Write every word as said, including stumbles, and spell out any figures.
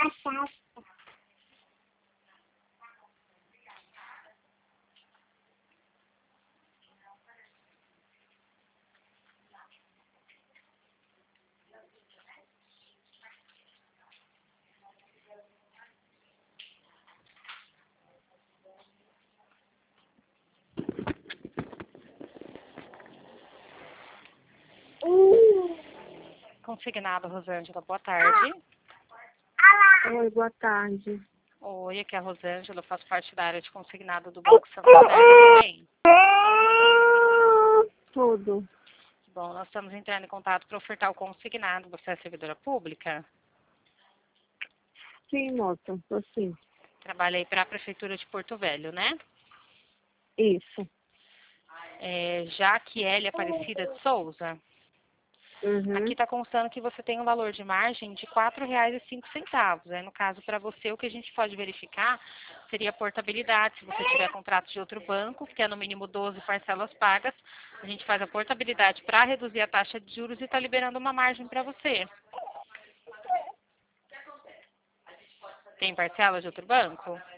Consignado, Rosângela, boa tarde. Oi, boa tarde. Oi, aqui é a Rosângela, eu faço parte da área de consignado do Banco Santander, tudo bem? Tudo. Bom, nós estamos entrando em contato para ofertar o consignado. Você é servidora pública? Sim, moça, tô sim. Trabalha aí para a Prefeitura de Porto Velho, né? Isso. É, Jaquiele Aparecida de Souza. Uhum. Aqui está constando que você tem um valor de margem de quatro reais e cinco centavos. Aí, no caso, para você, o que a gente pode verificar seria a portabilidade. Se você tiver contrato de outro banco, que é no mínimo doze parcelas pagas, a gente faz a portabilidade para reduzir a taxa de juros e está liberando uma margem para você. Tem parcela de outro banco?